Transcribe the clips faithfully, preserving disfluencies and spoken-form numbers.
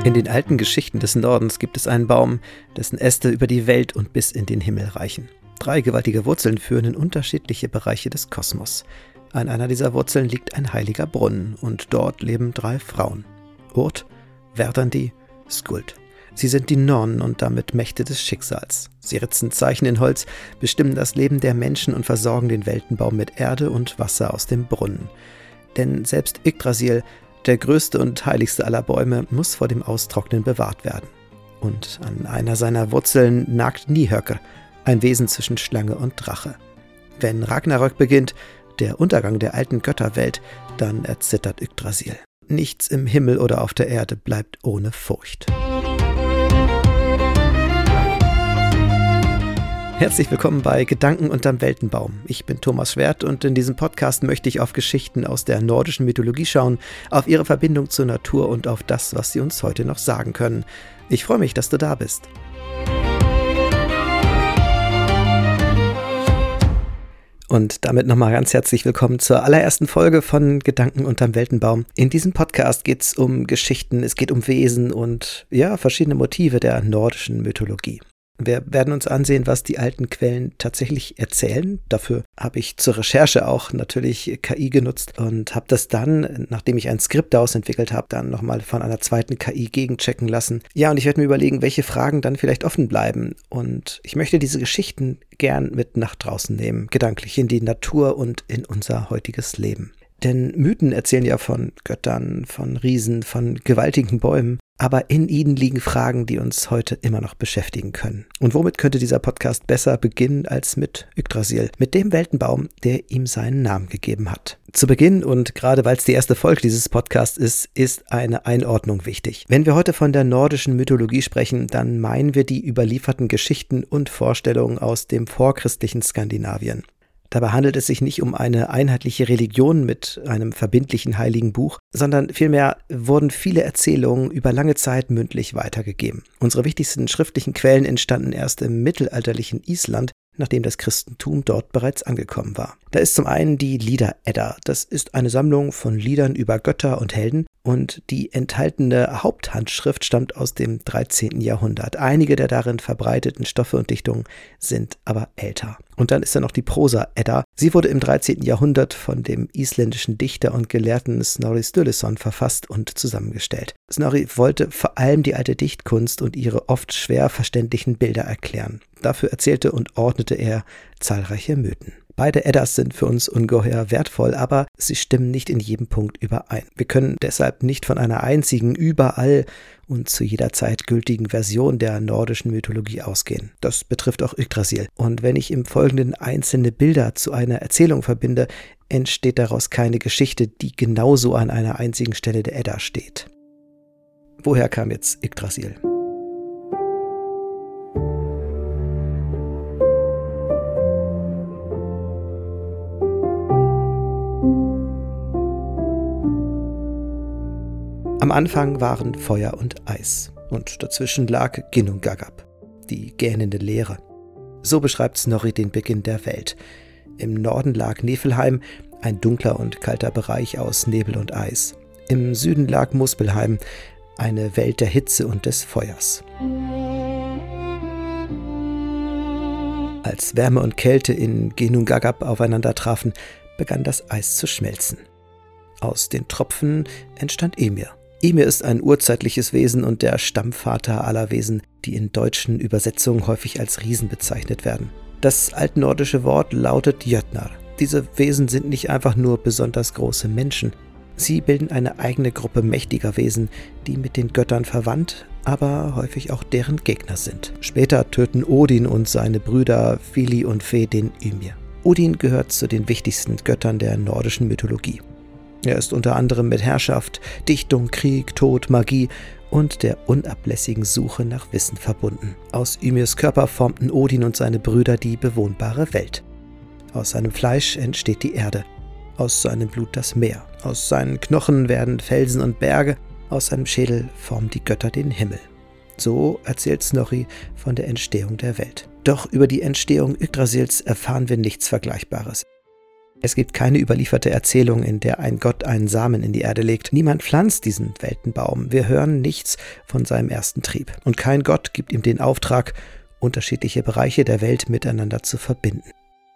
In den alten Geschichten des Nordens gibt es einen Baum, dessen Äste über die Welt und bis in den Himmel reichen. Drei gewaltige Wurzeln führen in unterschiedliche Bereiche des Kosmos. An einer dieser Wurzeln liegt ein heiliger Brunnen und dort leben drei Frauen. Urt, Verdandi, Skuld. Sie sind die Nornen und damit Mächte des Schicksals. Sie ritzen Zeichen in Holz, bestimmen das Leben der Menschen und versorgen den Weltenbaum mit Erde und Wasser aus dem Brunnen. Denn selbst Yggdrasil, der größte und heiligste aller Bäume, muss vor dem Austrocknen bewahrt werden. Und an einer seiner Wurzeln nagt Nihöggr, ein Wesen zwischen Schlange und Drache. Wenn Ragnarök beginnt, der Untergang der alten Götterwelt, dann erzittert Yggdrasil. Nichts im Himmel oder auf der Erde bleibt ohne Furcht. Herzlich willkommen bei Gedanken unterm Weltenbaum. Ich bin Thomas Schwert und in diesem Podcast möchte ich auf Geschichten aus der nordischen Mythologie schauen, auf ihre Verbindung zur Natur und auf das, was sie uns heute noch sagen können. Ich freue mich, dass du da bist. Und damit nochmal ganz herzlich willkommen zur allerersten Folge von Gedanken unterm Weltenbaum. In diesem Podcast geht es um Geschichten, es geht um Wesen und ja, verschiedene Motive der nordischen Mythologie. Wir werden uns ansehen, was die alten Quellen tatsächlich erzählen. Dafür habe ich zur Recherche auch natürlich K I genutzt und habe das dann, nachdem ich ein Skript daraus entwickelt habe, dann nochmal von einer zweiten K I gegenchecken lassen. Ja, und ich werde mir überlegen, welche Fragen dann vielleicht offen bleiben. Und ich möchte diese Geschichten gern mit nach draußen nehmen, gedanklich in die Natur und in unser heutiges Leben. Denn Mythen erzählen ja von Göttern, von Riesen, von gewaltigen Bäumen. Aber in ihnen liegen Fragen, die uns heute immer noch beschäftigen können. Und womit könnte dieser Podcast besser beginnen als mit Yggdrasil, mit dem Weltenbaum, der ihm seinen Namen gegeben hat. Zu Beginn, und gerade weil es die erste Folge dieses Podcasts ist, ist eine Einordnung wichtig. Wenn wir heute von der nordischen Mythologie sprechen, dann meinen wir die überlieferten Geschichten und Vorstellungen aus dem vorchristlichen Skandinavien. Dabei handelt es sich nicht um eine einheitliche Religion mit einem verbindlichen heiligen Buch, sondern vielmehr wurden viele Erzählungen über lange Zeit mündlich weitergegeben. Unsere wichtigsten schriftlichen Quellen entstanden erst im mittelalterlichen Island, nachdem das Christentum dort bereits angekommen war. Da ist zum einen die Lieder-Edda. Das ist eine Sammlung von Liedern über Götter und Helden und die enthaltene Haupthandschrift stammt aus dem dreizehnten Jahrhundert. Einige der darin verbreiteten Stoffe und Dichtungen sind aber älter. Und dann ist da noch die Prosa-Edda. Sie wurde im dreizehnten Jahrhundert von dem isländischen Dichter und Gelehrten Snorri Sturluson verfasst und zusammengestellt. Snorri wollte vor allem die alte Dichtkunst und ihre oft schwer verständlichen Bilder erklären. Dafür erzählte und ordnete er zahlreiche Mythen. Beide Eddas sind für uns ungeheuer wertvoll, aber sie stimmen nicht in jedem Punkt überein. Wir können deshalb nicht von einer einzigen, überall und zu jeder Zeit gültigen Version der nordischen Mythologie ausgehen. Das betrifft auch Yggdrasil. Und wenn ich im Folgenden einzelne Bilder zu einer Erzählung verbinde, entsteht daraus keine Geschichte, die genauso an einer einzigen Stelle der Edda steht. Woher kam jetzt Yggdrasil? Am Anfang waren Feuer und Eis und dazwischen lag Ginnungagap, die gähnende Leere. So beschreibt Snorri den Beginn der Welt. Im Norden lag Niflheim, ein dunkler und kalter Bereich aus Nebel und Eis. Im Süden lag Muspelheim, eine Welt der Hitze und des Feuers. Als Wärme und Kälte in Ginnungagap aufeinander trafen, begann das Eis zu schmelzen. Aus den Tropfen entstand Ymir. Ymir ist ein urzeitliches Wesen und der Stammvater aller Wesen, die in deutschen Übersetzungen häufig als Riesen bezeichnet werden. Das altnordische Wort lautet Jötnar. Diese Wesen sind nicht einfach nur besonders große Menschen. Sie bilden eine eigene Gruppe mächtiger Wesen, die mit den Göttern verwandt, aber häufig auch deren Gegner sind. Später töten Odin und seine Brüder Vili und Ve den Ymir. Odin gehört zu den wichtigsten Göttern der nordischen Mythologie. Er ist unter anderem mit Herrschaft, Dichtung, Krieg, Tod, Magie und der unablässigen Suche nach Wissen verbunden. Aus Ymirs Körper formten Odin und seine Brüder die bewohnbare Welt. Aus seinem Fleisch entsteht die Erde, aus seinem Blut das Meer, aus seinen Knochen werden Felsen und Berge, aus seinem Schädel formen die Götter den Himmel. So erzählt Snorri von der Entstehung der Welt. Doch über die Entstehung Yggdrasils erfahren wir nichts Vergleichbares. Es gibt keine überlieferte Erzählung, in der ein Gott einen Samen in die Erde legt. Niemand pflanzt diesen Weltenbaum. Wir hören nichts von seinem ersten Trieb. Und kein Gott gibt ihm den Auftrag, unterschiedliche Bereiche der Welt miteinander zu verbinden.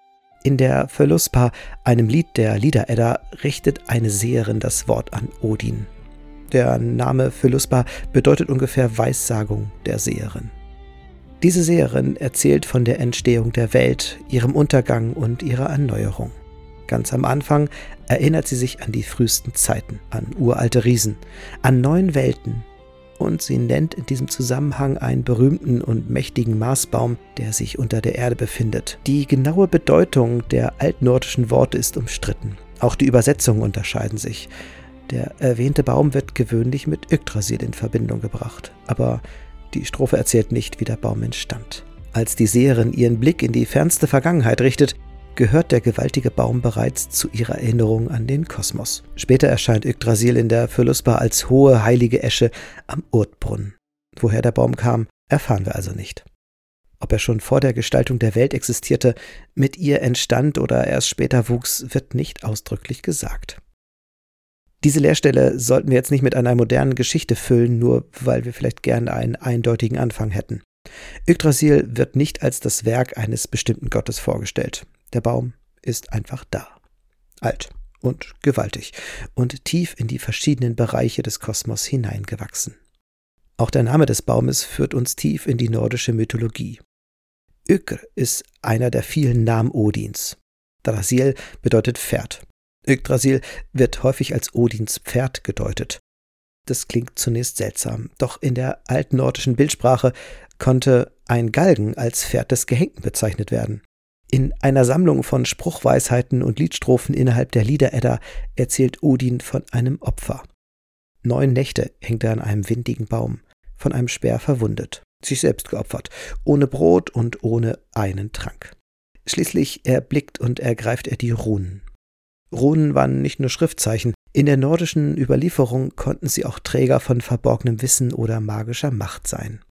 In der Völuspá, einem Lied der Lieder-Edda, richtet eine Seherin das Wort an Odin. Der Name Völuspá bedeutet ungefähr Weissagung der Seherin. Diese Seherin erzählt von der Entstehung der Welt, ihrem Untergang und ihrer Erneuerung. Ganz am Anfang erinnert sie sich an die frühesten Zeiten, an uralte Riesen, an neun Welten. Und sie nennt in diesem Zusammenhang einen berühmten und mächtigen Marsbaum, der sich unter der Erde befindet. Die genaue Bedeutung der altnordischen Worte ist umstritten. Auch die Übersetzungen unterscheiden sich. Der erwähnte Baum wird gewöhnlich mit Yggdrasil in Verbindung gebracht. Aber die Strophe erzählt nicht, wie der Baum entstand. Als die Seherin ihren Blick in die fernste Vergangenheit richtet, gehört der gewaltige Baum bereits zu ihrer Erinnerung an den Kosmos. Später erscheint Yggdrasil in der Völuspá als hohe, heilige Esche am Urdbrunnen. Woher der Baum kam, erfahren wir also nicht. Ob er schon vor der Gestaltung der Welt existierte, mit ihr entstand oder erst später wuchs, wird nicht ausdrücklich gesagt. Diese Leerstelle sollten wir jetzt nicht mit einer modernen Geschichte füllen, nur weil wir vielleicht gerne einen eindeutigen Anfang hätten. Yggdrasil wird nicht als das Werk eines bestimmten Gottes vorgestellt. Der Baum ist einfach da. Alt und gewaltig und tief in die verschiedenen Bereiche des Kosmos hineingewachsen. Auch der Name des Baumes führt uns tief in die nordische Mythologie. Ygr ist einer der vielen Namen Odins. Drasil bedeutet Pferd. Yggdrasil wird häufig als Odins Pferd gedeutet. Das klingt zunächst seltsam, doch in der altnordischen Bildsprache konnte ein Galgen als Pferd des Gehängten bezeichnet werden. In einer Sammlung von Spruchweisheiten und Liedstrophen innerhalb der Lieder-Edda erzählt Odin von einem Opfer. Neun Nächte hängt er an einem windigen Baum, von einem Speer verwundet, sich selbst geopfert, ohne Brot und ohne einen Trank. Schließlich erblickt und ergreift er die Runen. Runen waren nicht nur Schriftzeichen, in der nordischen Überlieferung konnten sie auch Träger von verborgenem Wissen oder magischer Macht sein.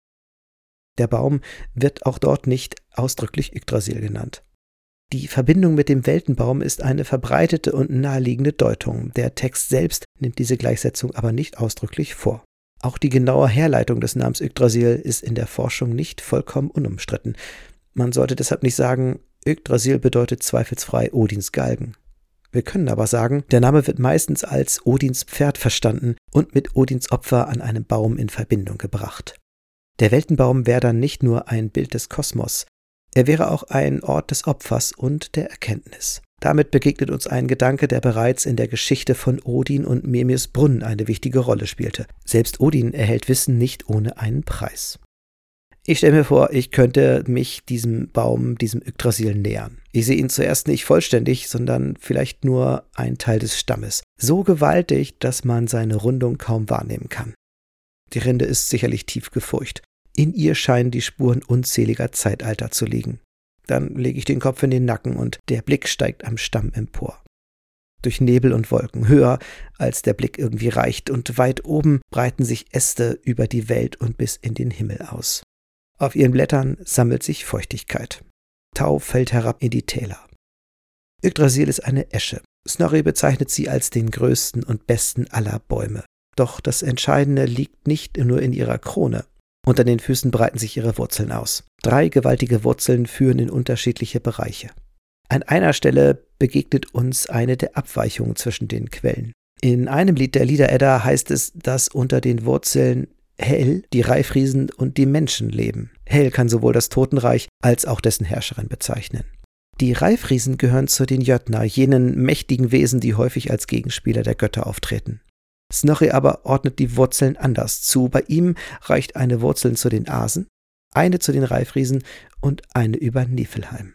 Der Baum wird auch dort nicht ausdrücklich Yggdrasil genannt. Die Verbindung mit dem Weltenbaum ist eine verbreitete und naheliegende Deutung. Der Text selbst nimmt diese Gleichsetzung aber nicht ausdrücklich vor. Auch die genaue Herleitung des Namens Yggdrasil ist in der Forschung nicht vollkommen unumstritten. Man sollte deshalb nicht sagen, Yggdrasil bedeutet zweifelsfrei Odins Galgen. Wir können aber sagen, der Name wird meistens als Odins Pferd verstanden und mit Odins Opfer an einem Baum in Verbindung gebracht. Der Weltenbaum wäre dann nicht nur ein Bild des Kosmos, er wäre auch ein Ort des Opfers und der Erkenntnis. Damit begegnet uns ein Gedanke, der bereits in der Geschichte von Odin und Mimir's Brunnen eine wichtige Rolle spielte. Selbst Odin erhält Wissen nicht ohne einen Preis. Ich stelle mir vor, ich könnte mich diesem Baum, diesem Yggdrasil nähern. Ich sehe ihn zuerst nicht vollständig, sondern vielleicht nur ein Teil des Stammes. So gewaltig, dass man seine Rundung kaum wahrnehmen kann. Die Rinde ist sicherlich tief gefurcht. In ihr scheinen die Spuren unzähliger Zeitalter zu liegen. Dann lege ich den Kopf in den Nacken und der Blick steigt am Stamm empor. Durch Nebel und Wolken, höher als der Blick irgendwie reicht, und weit oben breiten sich Äste über die Welt und bis in den Himmel aus. Auf ihren Blättern sammelt sich Feuchtigkeit. Tau fällt herab in die Täler. Yggdrasil ist eine Esche. Snorri bezeichnet sie als den größten und besten aller Bäume. Doch das Entscheidende liegt nicht nur in ihrer Krone. Unter den Füßen breiten sich ihre Wurzeln aus. Drei gewaltige Wurzeln führen in unterschiedliche Bereiche. An einer Stelle begegnet uns eine der Abweichungen zwischen den Quellen. In einem Lied der Lieder-Edda heißt es, dass unter den Wurzeln Hel, die Reifriesen und die Menschen leben. Hel kann sowohl das Totenreich als auch dessen Herrscherin bezeichnen. Die Reifriesen gehören zu den Jötnar, jenen mächtigen Wesen, die häufig als Gegenspieler der Götter auftreten. Snorri aber ordnet die Wurzeln anders zu. Bei ihm reicht eine Wurzel zu den Asen, eine zu den Reifriesen und eine über Niflheim.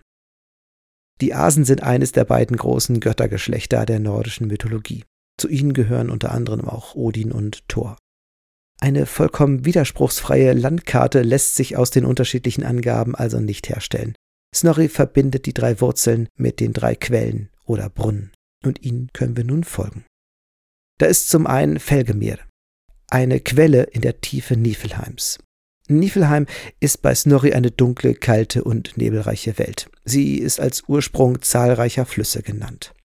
Die Asen sind eines der beiden großen Göttergeschlechter der nordischen Mythologie. Zu ihnen gehören unter anderem auch Odin und Thor. Eine vollkommen widerspruchsfreie Landkarte lässt sich aus den unterschiedlichen Angaben also nicht herstellen. Snorri verbindet die drei Wurzeln mit den drei Quellen oder Brunnen, und ihnen können wir nun folgen. Da ist zum einen Felgemir, eine Quelle in der Tiefe Niflheims. Niflheim ist bei Snorri eine dunkle, kalte und nebelreiche Welt. Sie ist als Ursprung zahlreicher Flüsse genannt.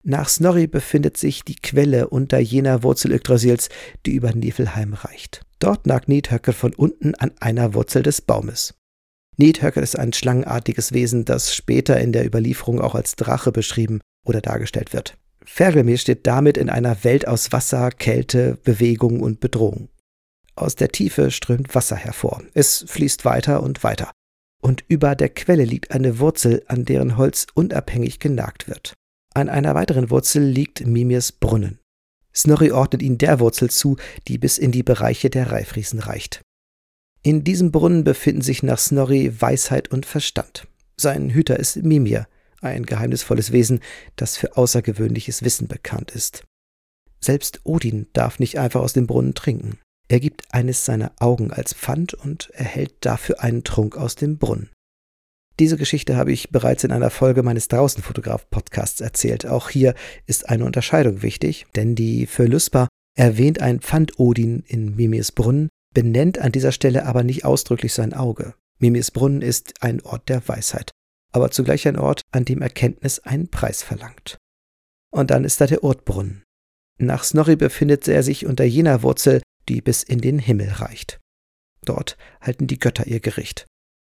Nach Snorri befindet sich die Quelle unter jener Wurzel Yggdrasils, die über Niflheim reicht. Dort nagt Nidhöggr von unten an einer Wurzel des Baumes. Nidhöggr ist ein schlangenartiges Wesen, das später in der Überlieferung auch als Drache beschrieben oder dargestellt wird. Hvergelmir steht damit in einer Welt aus Wasser, Kälte, Bewegung und Bedrohung. Aus der Tiefe strömt Wasser hervor. Es fließt weiter und weiter. Und über der Quelle liegt eine Wurzel, an deren Holz unabhängig genagt wird. An einer weiteren Wurzel liegt Mimirs Brunnen. Snorri ordnet ihn der Wurzel zu, die bis in die Bereiche der Reifriesen reicht. In diesem Brunnen befinden sich nach Snorri Weisheit und Verstand. Sein Hüter ist Mimir, ein geheimnisvolles Wesen, das für außergewöhnliches Wissen bekannt ist. Selbst Odin darf nicht einfach aus dem Brunnen trinken. Er gibt eines seiner Augen als Pfand und erhält dafür einen Trunk aus dem Brunnen. Diese Geschichte habe ich bereits in einer Folge meines Draußenfotograf-Podcasts erzählt. Auch hier ist eine Unterscheidung wichtig, denn die Völuspá erwähnt ein Pfand Odin in Mimirs Brunnen, benennt an dieser Stelle aber nicht ausdrücklich sein Auge. Mimirs Brunnen ist ein Ort der Weisheit, aber zugleich ein Ort, an dem Erkenntnis einen Preis verlangt. Und dann ist da der Urdbrunnen. Nach Snorri befindet er sich unter jener Wurzel, die bis in den Himmel reicht. Dort halten die Götter ihr Gericht.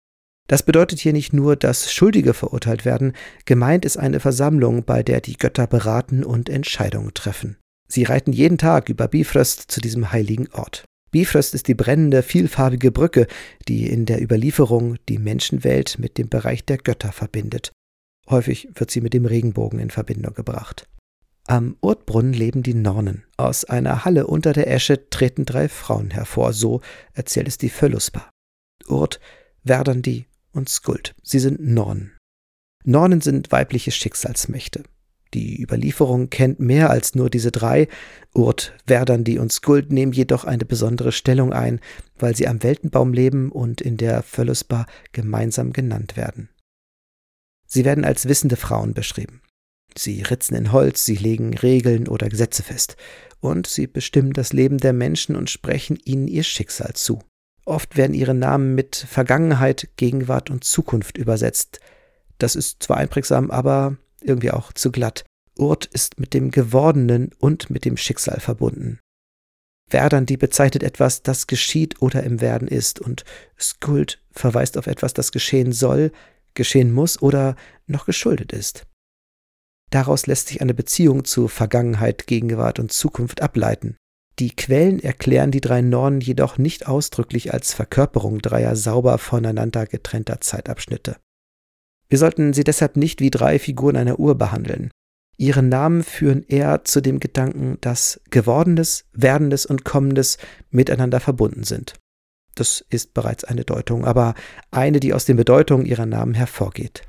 Das bedeutet hier nicht nur, dass Schuldige verurteilt werden, gemeint ist eine Versammlung, bei der die Götter beraten und Entscheidungen treffen. Sie reiten jeden Tag über Bifröst zu diesem heiligen Ort. Bifröst ist die brennende, vielfarbige Brücke, die in der Überlieferung die Menschenwelt mit dem Bereich der Götter verbindet. Häufig wird sie mit dem Regenbogen in Verbindung gebracht. Am Urdbrunnen leben die Nornen. Aus einer Halle unter der Esche treten drei Frauen hervor, so erzählt es die Völuspá. Urd, Verdandi und Skuld. Sie sind Nornen. Nornen sind weibliche Schicksalsmächte. Die Überlieferung kennt mehr als nur diese drei. Urd, Verdandi und Skuld nehmen jedoch eine besondere Stellung ein, weil sie am Weltenbaum leben und in der Völuspá gemeinsam genannt werden. Sie werden als wissende Frauen beschrieben. Sie ritzen in Holz, sie legen Regeln oder Gesetze fest. Und sie bestimmen das Leben der Menschen und sprechen ihnen ihr Schicksal zu. Oft werden ihre Namen mit Vergangenheit, Gegenwart und Zukunft übersetzt. Das ist zwar einprägsam, aber irgendwie auch zu glatt. Urd ist mit dem Gewordenen und mit dem Schicksal verbunden. Verdandi bezeichnet etwas, das geschieht oder im Werden ist, und Skuld verweist auf etwas, das geschehen soll, geschehen muss oder noch geschuldet ist. Daraus lässt sich eine Beziehung zu Vergangenheit, Gegenwart und Zukunft ableiten. Die Quellen erklären die drei Nornen jedoch nicht ausdrücklich als Verkörperung dreier sauber voneinander getrennter Zeitabschnitte. Wir sollten sie deshalb nicht wie drei Figuren einer Uhr behandeln. Ihre Namen führen eher zu dem Gedanken, dass Gewordenes, Werdendes und Kommendes miteinander verbunden sind. Das ist bereits eine Deutung, aber eine, die aus den Bedeutungen ihrer Namen hervorgeht.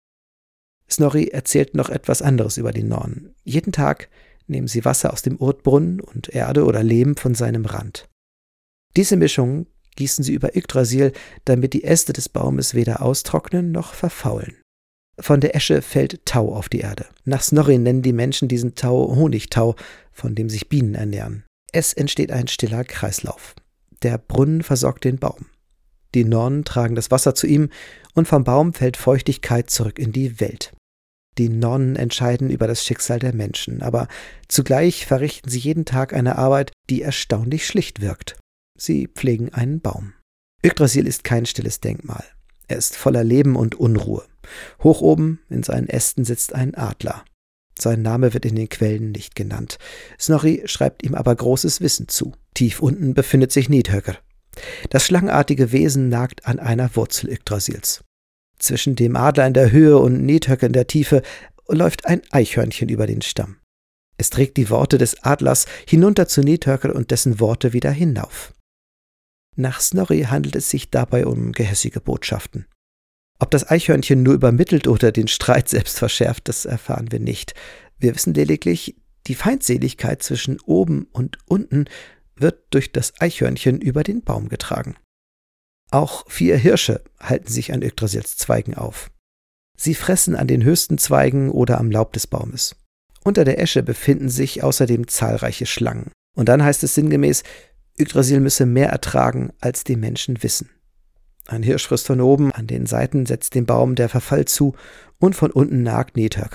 Snorri erzählt noch etwas anderes über die Nornen. Jeden Tag nehmen sie Wasser aus dem Urdbrunnen und Erde oder Lehm von seinem Rand. Diese Mischung gießen sie über Yggdrasil, damit die Äste des Baumes weder austrocknen noch verfaulen. Von der Esche fällt Tau auf die Erde. Nach Snorri nennen die Menschen diesen Tau Honigtau, von dem sich Bienen ernähren. Es entsteht ein stiller Kreislauf. Der Brunnen versorgt den Baum. Die Nornen tragen das Wasser zu ihm und vom Baum fällt Feuchtigkeit zurück in die Welt. Die Nornen entscheiden über das Schicksal der Menschen, aber zugleich verrichten sie jeden Tag eine Arbeit, die erstaunlich schlicht wirkt. Sie pflegen einen Baum. Yggdrasil ist kein stilles Denkmal. Er ist voller Leben und Unruhe. Hoch oben in seinen Ästen sitzt ein Adler. Sein Name wird in den Quellen nicht genannt. Snorri schreibt ihm aber großes Wissen zu. Tief unten befindet sich Nidhöggr. Das schlangenartige Wesen nagt an einer Wurzel Yggdrasils. Zwischen dem Adler in der Höhe und Nidhöggr in der Tiefe läuft ein Eichhörnchen über den Stamm. Es trägt die Worte des Adlers hinunter zu Nidhöggr und dessen Worte wieder hinauf. Nach Snorri handelt es sich dabei um gehässige Botschaften. Ob das Eichhörnchen nur übermittelt oder den Streit selbst verschärft, das erfahren wir nicht. Wir wissen lediglich, die Feindseligkeit zwischen oben und unten wird durch das Eichhörnchen über den Baum getragen. Auch vier Hirsche halten sich an Yggdrasils Zweigen auf. Sie fressen an den höchsten Zweigen oder am Laub des Baumes. Unter der Esche befinden sich außerdem zahlreiche Schlangen. Und dann heißt es sinngemäß, Yggdrasil müsse mehr ertragen, als die Menschen wissen. Ein Hirsch frisst von oben, an den Seiten setzt dem Baum der Verfall zu und von unten nagt Nidhöggr.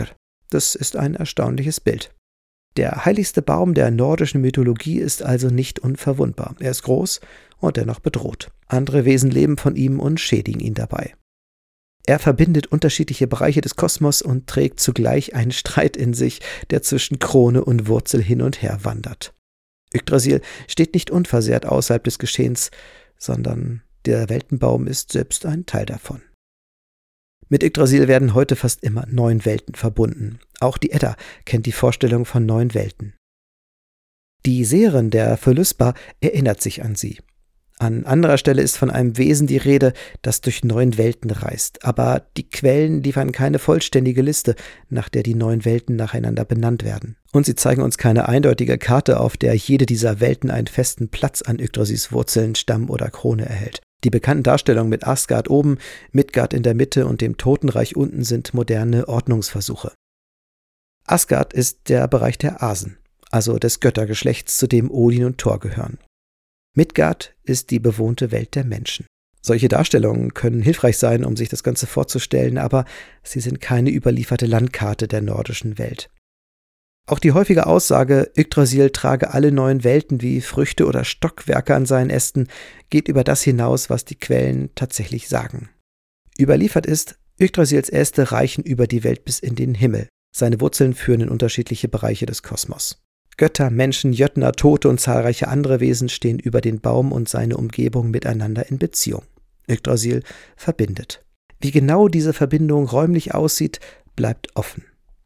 Das ist ein erstaunliches Bild. Der heiligste Baum der nordischen Mythologie ist also nicht unverwundbar. Er ist groß und dennoch bedroht. Andere Wesen leben von ihm und schädigen ihn dabei. Er verbindet unterschiedliche Bereiche des Kosmos und trägt zugleich einen Streit in sich, der zwischen Krone und Wurzel hin und her wandert. Yggdrasil steht nicht unversehrt außerhalb des Geschehens, sondern der Weltenbaum ist selbst ein Teil davon. Mit Yggdrasil werden heute fast immer neun Welten verbunden. Auch die Edda kennt die Vorstellung von neun Welten. Die Seherin der Völuspá erinnert sich an sie. An anderer Stelle ist von einem Wesen die Rede, das durch neun Welten reist, aber die Quellen liefern keine vollständige Liste, nach der die neun Welten nacheinander benannt werden. Und sie zeigen uns keine eindeutige Karte, auf der jede dieser Welten einen festen Platz an Yggdrasils Wurzeln, Stamm oder Krone erhält. Die bekannten Darstellungen mit Asgard oben, Midgard in der Mitte und dem Totenreich unten sind moderne Ordnungsversuche. Asgard ist der Bereich der Asen, also des Göttergeschlechts, zu dem Odin und Thor gehören. Midgard ist die bewohnte Welt der Menschen. Solche Darstellungen können hilfreich sein, um sich das Ganze vorzustellen, aber sie sind keine überlieferte Landkarte der nordischen Welt. Auch die häufige Aussage, Yggdrasil trage alle neun Welten wie Früchte oder Stockwerke an seinen Ästen, geht über das hinaus, was die Quellen tatsächlich sagen. Überliefert ist, Yggdrasils Äste reichen über die Welt bis in den Himmel. Seine Wurzeln führen in unterschiedliche Bereiche des Kosmos. Götter, Menschen, Jötner, Tote und zahlreiche andere Wesen stehen über den Baum und seine Umgebung miteinander in Beziehung. Yggdrasil verbindet. Wie genau diese Verbindung räumlich aussieht, bleibt offen.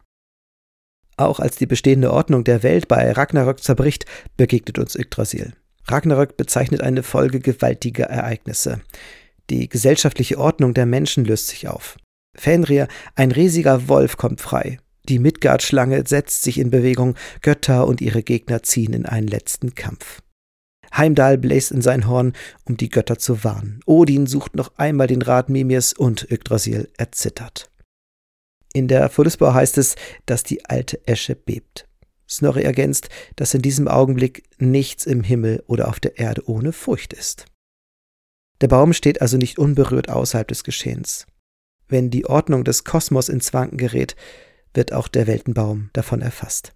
Auch als die bestehende Ordnung der Welt bei Ragnarök zerbricht, begegnet uns Yggdrasil. Ragnarök bezeichnet eine Folge gewaltiger Ereignisse. Die gesellschaftliche Ordnung der Menschen löst sich auf. Fenrir, ein riesiger Wolf, kommt frei. Die Midgard-Schlange setzt sich in Bewegung, Götter und ihre Gegner ziehen in einen letzten Kampf. Heimdall bläst in sein Horn, um die Götter zu warnen. Odin sucht noch einmal den Rat Mimirs und Yggdrasil erzittert. In der Völuspá heißt es, dass die alte Esche bebt. Snorri ergänzt, dass in diesem Augenblick nichts im Himmel oder auf der Erde ohne Furcht ist. Der Baum steht also nicht unberührt außerhalb des Geschehens. Wenn die Ordnung des Kosmos ins Wanken gerät, wird auch der Weltenbaum davon erfasst.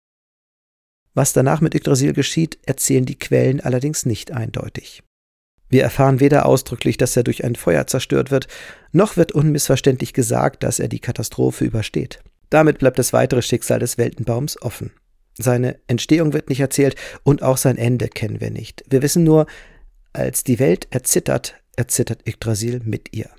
Was danach mit Yggdrasil geschieht, erzählen die Quellen allerdings nicht eindeutig. Wir erfahren weder ausdrücklich, dass er durch ein Feuer zerstört wird, noch wird unmissverständlich gesagt, dass er die Katastrophe übersteht. Damit bleibt das weitere Schicksal des Weltenbaums offen. Seine Entstehung wird nicht erzählt und auch sein Ende kennen wir nicht. Wir wissen nur, als die Welt erzittert, erzittert Yggdrasil mit ihr.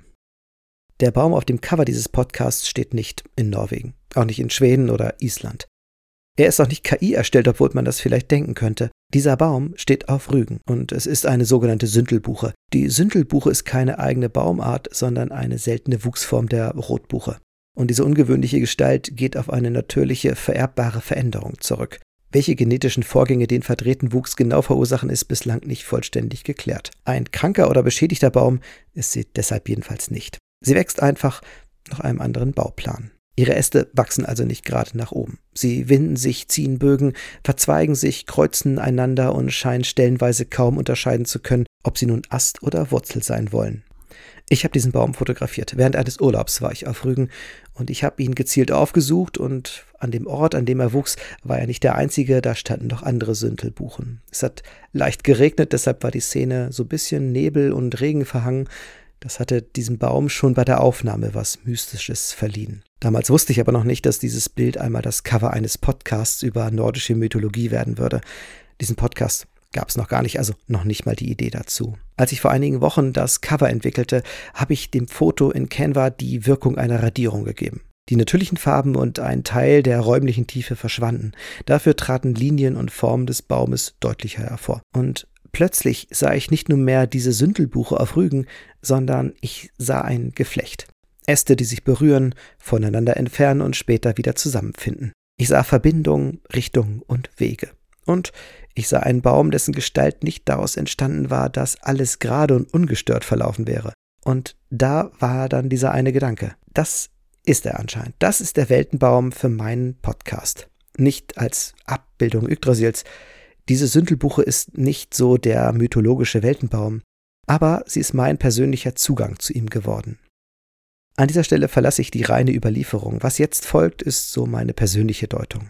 Der Baum auf dem Cover dieses Podcasts steht nicht in Norwegen, auch nicht in Schweden oder Island. Er ist auch nicht K I erstellt, obwohl man das vielleicht denken könnte. Dieser Baum steht auf Rügen und es ist eine sogenannte Süntelbuche. Die Süntelbuche ist keine eigene Baumart, sondern eine seltene Wuchsform der Rotbuche. Und diese ungewöhnliche Gestalt geht auf eine natürliche, vererbbare Veränderung zurück. Welche genetischen Vorgänge den verdrehten Wuchs genau verursachen, ist bislang nicht vollständig geklärt. Ein kranker oder beschädigter Baum ist sie deshalb jedenfalls nicht. Sie wächst einfach nach einem anderen Bauplan. Ihre Äste wachsen also nicht gerade nach oben. Sie winden sich, ziehen Bögen, verzweigen sich, kreuzen einander und scheinen stellenweise kaum unterscheiden zu können, ob sie nun Ast oder Wurzel sein wollen. Ich habe diesen Baum fotografiert. Während eines Urlaubs war ich auf Rügen und ich habe ihn gezielt aufgesucht und an dem Ort, an dem er wuchs, war er nicht der einzige, da standen noch andere Süntelbuchen. Es hat leicht geregnet, deshalb war die Szene so ein bisschen Nebel und Regen verhangen. Das hatte diesem Baum schon bei der Aufnahme was Mystisches verliehen. Damals wusste ich aber noch nicht, dass dieses Bild einmal das Cover eines Podcasts über nordische Mythologie werden würde. Diesen Podcast gab es noch gar nicht, also noch nicht mal die Idee dazu. Als ich vor einigen Wochen das Cover entwickelte, habe ich dem Foto in Canva die Wirkung einer Radierung gegeben. Die natürlichen Farben und ein Teil der räumlichen Tiefe verschwanden. Dafür traten Linien und Formen des Baumes deutlicher hervor. Und plötzlich sah ich nicht nur mehr diese Süntelbuche auf Rügen, sondern ich sah ein Geflecht. Äste, die sich berühren, voneinander entfernen und später wieder zusammenfinden. Ich sah Verbindungen, Richtungen und Wege. Und ich sah einen Baum, dessen Gestalt nicht daraus entstanden war, dass alles gerade und ungestört verlaufen wäre. Und da war dann dieser eine Gedanke. Das ist er anscheinend. Das ist der Weltenbaum für meinen Podcast. Nicht als Abbildung Yggdrasils. Diese Süntelbuche ist nicht so der mythologische Weltenbaum, aber sie ist mein persönlicher Zugang zu ihm geworden. An dieser Stelle verlasse ich die reine Überlieferung. Was jetzt folgt, ist so meine persönliche Deutung.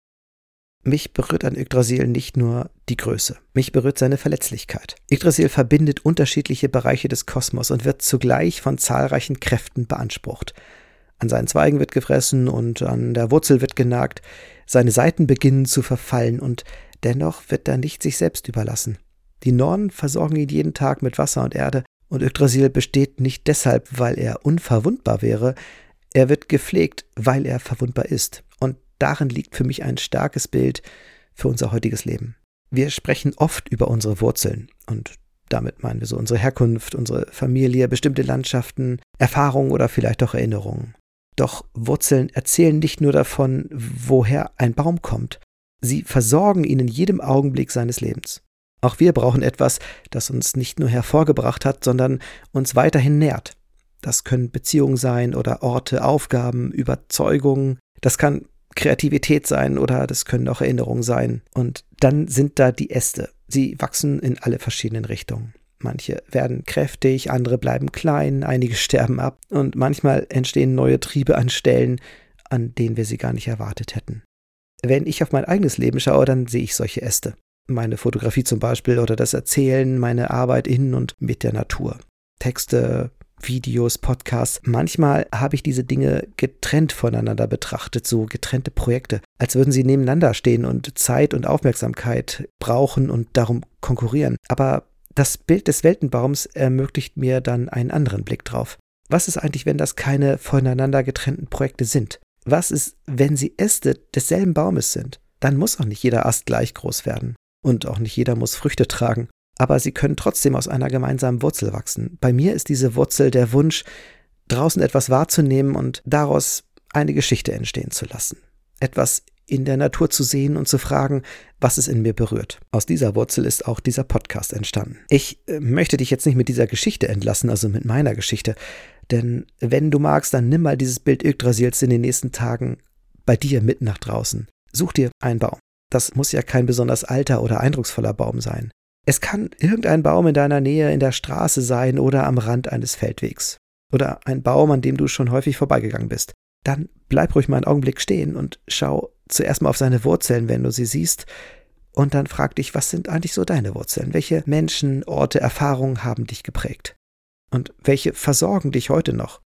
Mich berührt an Yggdrasil nicht nur die Größe, mich berührt seine Verletzlichkeit. Yggdrasil verbindet unterschiedliche Bereiche des Kosmos und wird zugleich von zahlreichen Kräften beansprucht. An seinen Zweigen wird gefressen und an der Wurzel wird genagt, seine Seiten beginnen zu verfallen und dennoch wird er nicht sich selbst überlassen. Die Nornen versorgen ihn jeden Tag mit Wasser und Erde und Yggdrasil besteht nicht deshalb, weil er unverwundbar wäre, er wird gepflegt, weil er verwundbar ist. Und darin liegt für mich ein starkes Bild für unser heutiges Leben. Wir sprechen oft über unsere Wurzeln und damit meinen wir so unsere Herkunft, unsere Familie, bestimmte Landschaften, Erfahrungen oder vielleicht auch Erinnerungen. Doch Wurzeln erzählen nicht nur davon, woher ein Baum kommt. Sie versorgen ihn in jedem Augenblick seines Lebens. Auch wir brauchen etwas, das uns nicht nur hervorgebracht hat, sondern uns weiterhin nährt. Das können Beziehungen sein oder Orte, Aufgaben, Überzeugungen. Das kann Kreativität sein oder das können auch Erinnerungen sein. Und dann sind da die Äste. Sie wachsen in alle verschiedenen Richtungen. Manche werden kräftig, andere bleiben klein, einige sterben ab und manchmal entstehen neue Triebe an Stellen, an denen wir sie gar nicht erwartet hätten. Wenn ich auf mein eigenes Leben schaue, dann sehe ich solche Äste. Meine Fotografie zum Beispiel oder das Erzählen, meine Arbeit in und mit der Natur. Texte, Videos, Podcasts. Manchmal habe ich diese Dinge getrennt voneinander betrachtet, so getrennte Projekte, als würden sie nebeneinander stehen und Zeit und Aufmerksamkeit brauchen und darum konkurrieren. Aber das Bild des Weltenbaums ermöglicht mir dann einen anderen Blick drauf. Was ist eigentlich, wenn das keine voneinander getrennten Projekte sind? Was ist, wenn sie Äste desselben Baumes sind? Dann muss auch nicht jeder Ast gleich groß werden. Und auch nicht jeder muss Früchte tragen. Aber sie können trotzdem aus einer gemeinsamen Wurzel wachsen. Bei mir ist diese Wurzel der Wunsch, draußen etwas wahrzunehmen und daraus eine Geschichte entstehen zu lassen. Etwas in der Natur zu sehen und zu fragen, was es in mir berührt. Aus dieser Wurzel ist auch dieser Podcast entstanden. Ich äh, möchte dich jetzt nicht mit dieser Geschichte entlassen, also mit meiner Geschichte. Denn wenn du magst, dann nimm mal dieses Bild Yggdrasils in den nächsten Tagen bei dir mit nach draußen. Such dir einen Baum. Das muss ja kein besonders alter oder eindrucksvoller Baum sein. Es kann irgendein Baum in deiner Nähe in der Straße sein oder am Rand eines Feldwegs. Oder ein Baum, an dem du schon häufig vorbeigegangen bist. Dann bleib ruhig mal einen Augenblick stehen und schau zuerst mal auf seine Wurzeln, wenn du sie siehst. Und dann frag dich, was sind eigentlich so deine Wurzeln? Welche Menschen, Orte, Erfahrungen haben dich geprägt? Und welche versorgen dich heute noch?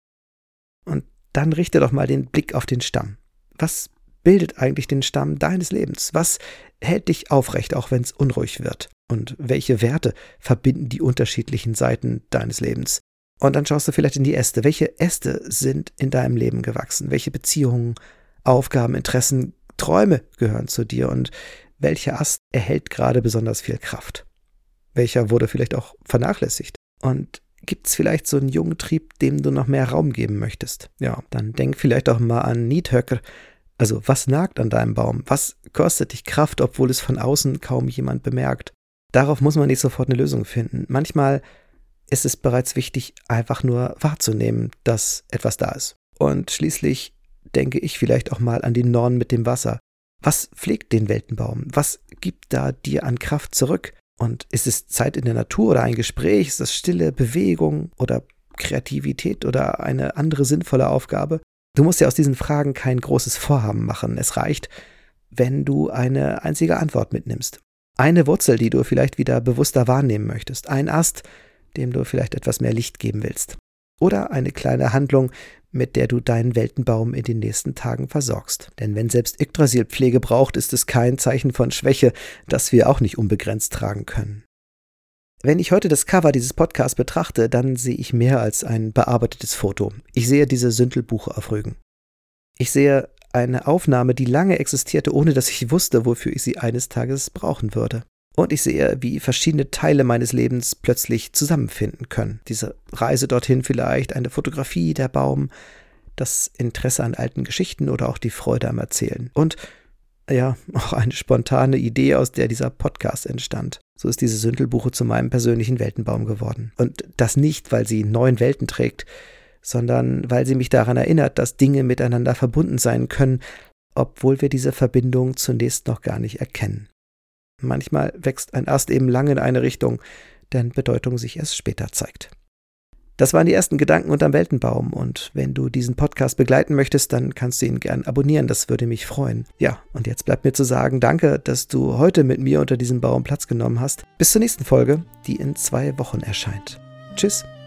Und dann richte doch mal den Blick auf den Stamm. Was bildet eigentlich den Stamm deines Lebens? Was hält dich aufrecht, auch wenn es unruhig wird? Und welche Werte verbinden die unterschiedlichen Seiten deines Lebens? Und dann schaust du vielleicht in die Äste. Welche Äste sind in deinem Leben gewachsen? Welche Beziehungen, Aufgaben, Interessen, Träume gehören zu dir? Und welcher Ast erhält gerade besonders viel Kraft? Welcher wurde vielleicht auch vernachlässigt? Und gibt es vielleicht so einen jungen Trieb, dem du noch mehr Raum geben möchtest? Ja, dann denk vielleicht auch mal an Nidhöggr. Also was nagt an deinem Baum? Was kostet dich Kraft, obwohl es von außen kaum jemand bemerkt? Darauf muss man nicht sofort eine Lösung finden. Manchmal ist es bereits wichtig, einfach nur wahrzunehmen, dass etwas da ist. Und schließlich denke ich vielleicht auch mal an die Nornen mit dem Wasser. Was pflegt den Weltenbaum? Was gibt da dir an Kraft zurück? Und ist es Zeit in der Natur oder ein Gespräch? Ist das Stille, Bewegung oder Kreativität oder eine andere sinnvolle Aufgabe? Du musst ja aus diesen Fragen kein großes Vorhaben machen. Es reicht, wenn du eine einzige Antwort mitnimmst. Eine Wurzel, die du vielleicht wieder bewusster wahrnehmen möchtest. Ein Ast, dem du vielleicht etwas mehr Licht geben willst. Oder eine kleine Handlung, mit der du deinen Weltenbaum in den nächsten Tagen versorgst. Denn wenn selbst Yggdrasil Pflege braucht, ist es kein Zeichen von Schwäche, das wir auch nicht unbegrenzt tragen können. Wenn ich heute das Cover dieses Podcasts betrachte, dann sehe ich mehr als ein bearbeitetes Foto. Ich sehe diese Süntelbuche auf Rügen. Ich sehe eine Aufnahme, die lange existierte, ohne dass ich wusste, wofür ich sie eines Tages brauchen würde. Und ich sehe, wie verschiedene Teile meines Lebens plötzlich zusammenfinden können. Diese Reise dorthin vielleicht, eine Fotografie, der Baum, das Interesse an alten Geschichten oder auch die Freude am Erzählen. Und ja, auch eine spontane Idee, aus der dieser Podcast entstand. So ist diese Süntelbuche zu meinem persönlichen Weltenbaum geworden. Und das nicht, weil sie neun Welten trägt, sondern weil sie mich daran erinnert, dass Dinge miteinander verbunden sein können, obwohl wir diese Verbindung zunächst noch gar nicht erkennen. Manchmal wächst ein Ast eben lange in eine Richtung, deren Bedeutung sich erst später zeigt. Das waren die ersten Gedanken unterm Weltenbaum und wenn du diesen Podcast begleiten möchtest, dann kannst du ihn gern abonnieren, das würde mich freuen. Ja, und jetzt bleibt mir zu sagen, danke, dass du heute mit mir unter diesem Baum Platz genommen hast. Bis zur nächsten Folge, die in zwei Wochen erscheint. Tschüss.